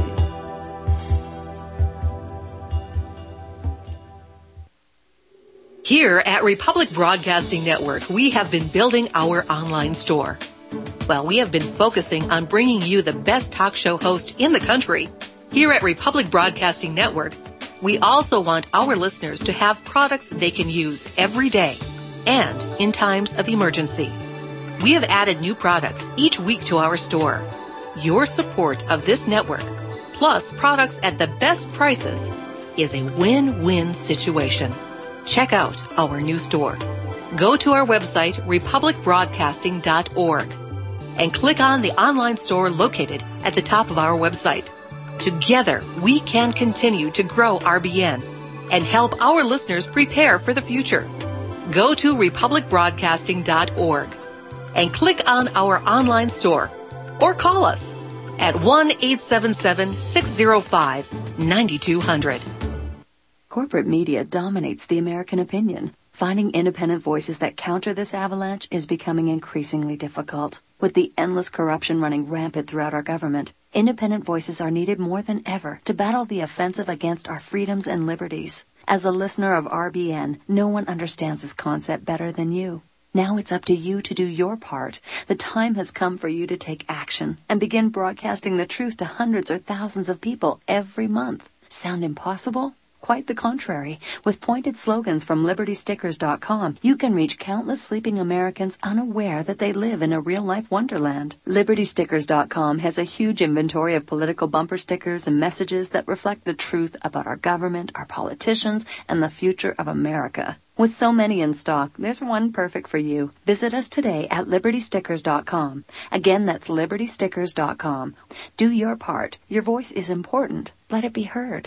Speaker 19: Here at Republic Broadcasting Network, we have been building our online store. Well, we have been focusing on bringing you the best talk show host in the country. Here at Republic Broadcasting Network, we also want our listeners to have products they can use every day and in times of emergency. We have added new products each week to our store. Your support of this network, plus products at the best prices, is a win-win situation. Check out our new store. Go to our website, republic broadcasting dot org, and click on the online store located at the top of our website. Together, we can continue to grow R B N and help our listeners prepare for the future. Go to republic broadcasting dot org and click on our online store or call us at one eight seven seven, six oh five, nine two hundred.
Speaker 16: Corporate media dominates the American opinion. Finding independent voices that counter this avalanche is becoming increasingly difficult. With the endless corruption running rampant throughout our government, independent voices are needed more than ever to battle the offensive against our freedoms and liberties. As a listener of R B N, no one understands this concept better than you. Now it's up to you to do your part. The time has come for you to take action and begin broadcasting the truth to hundreds or thousands of people every month. Sound impossible? Quite the contrary. With pointed slogans from liberty stickers dot com, you can reach countless sleeping Americans unaware that they live in a real-life wonderland. liberty stickers dot com has a huge inventory of political bumper stickers and messages that reflect the truth about our government, our politicians, and the future of America. With so many in stock, there's one perfect for you. Visit us today at liberty stickers dot com. Again, that's liberty stickers dot com. Do your part. Your voice is important. Let it be heard.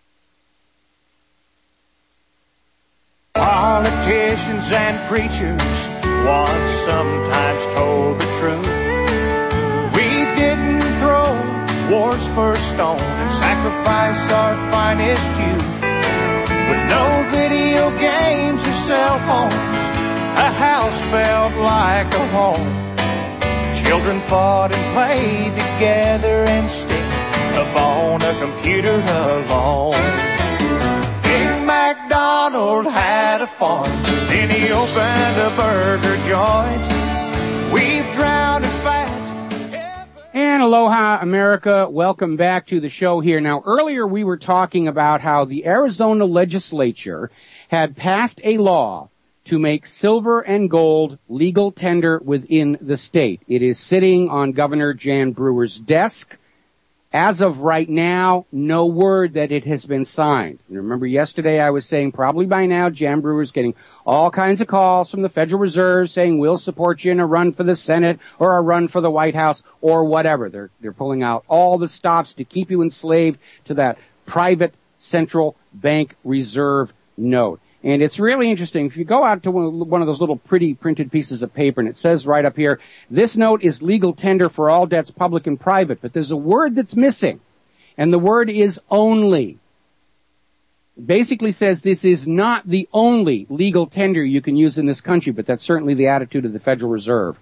Speaker 20: Politicians and preachers once sometimes told the truth. We didn't throw war's first stone and sacrifice our finest youth. With no video games or cell phones, a house felt like a home. Children fought and played together instead of on a computer alone. MacDonald had a farm, then he opened a burger joint. We've drowned in fat.
Speaker 2: And aloha, America. Welcome back to the show here. Now, earlier we were talking about how the Arizona legislature had passed a law to make silver and gold legal tender within the state. It is sitting on Governor Jan Brewer's desk. As of right now, no word that it has been signed. And remember yesterday I was saying probably by now Jan Brewer's getting all kinds of calls from the Federal Reserve saying we'll support you in a run for the Senate or a run for the White House or whatever. They're, they're pulling out all the stops to keep you enslaved to that private central bank reserve note. And it's really interesting. If you go out to one of those little pretty printed pieces of paper, and it says right up here, this note is legal tender for all debts, public and private. But there's a word that's missing, and the word is only. It basically says this is not the only legal tender you can use in this country, but that's certainly the attitude of the Federal Reserve.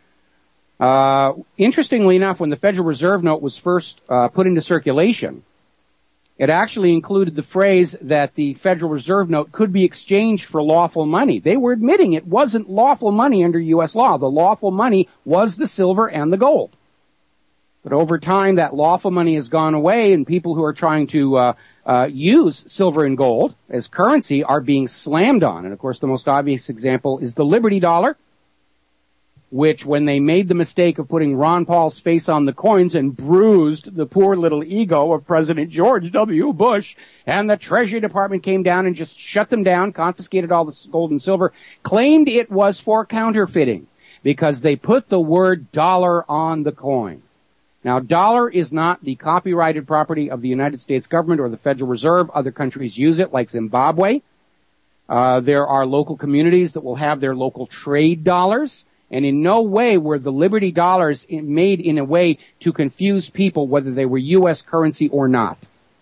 Speaker 2: Uh, interestingly enough, when the Federal Reserve note was first uh, put into circulation, it actually included the phrase that the Federal Reserve note could be exchanged for lawful money. They were admitting it wasn't lawful money under U S law. The lawful money was the silver and the gold. But over time, that lawful money has gone away, and people who are trying to uh, uh, use silver and gold as currency are being slammed on. And, of course, the most obvious example is the Liberty Dollar, which, when they made the mistake of putting Ron Paul's face on the coins and bruised the poor little ego of President George W. Bush, and the Treasury Department came down and just shut them down, confiscated all the gold and silver, claimed it was for counterfeiting because they put the word dollar on the coin. Now, dollar is not the copyrighted property of the United States government or the Federal Reserve. Other countries use it, like Zimbabwe. Uh, there are local communities that will have their local trade dollars. And in no way were the Liberty dollars made in a way to confuse people whether they were U S currency or not.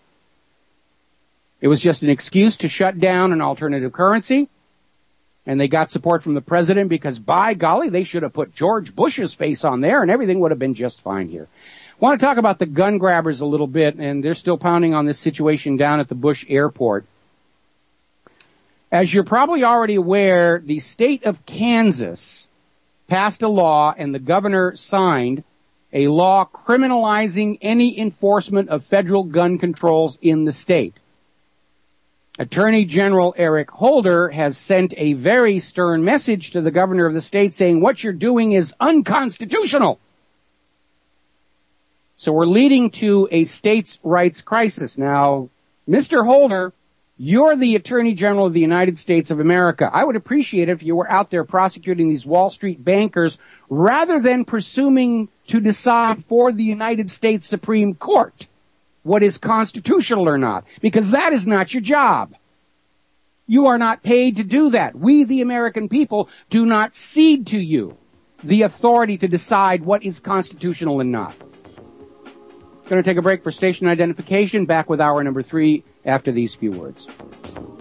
Speaker 2: It was just an excuse to shut down an alternative currency. And they got support from the president because, by golly, they should have put George Bush's face on there and everything would have been just fine here. I want to talk about the gun grabbers a little bit, and they're still pounding on this situation down at the Bush airport. As you're probably already aware, the state of Kansas passed a law, and the governor signed a law criminalizing any enforcement of federal gun controls in the state. Attorney General Eric Holder has sent a very stern message to the governor of the state saying what you're doing is unconstitutional. So we're leading to a states' rights crisis. Now, Mister Holder, you're the Attorney General of the United States of America. I would appreciate it if you were out there prosecuting these Wall Street bankers rather than presuming to decide for the United States Supreme Court what is constitutional or not, because that is not your job. You are not paid to do that. We, the American people, do not cede to you the authority to decide what is constitutional and not. Going to take a break for station identification. Back with hour number three after these few words.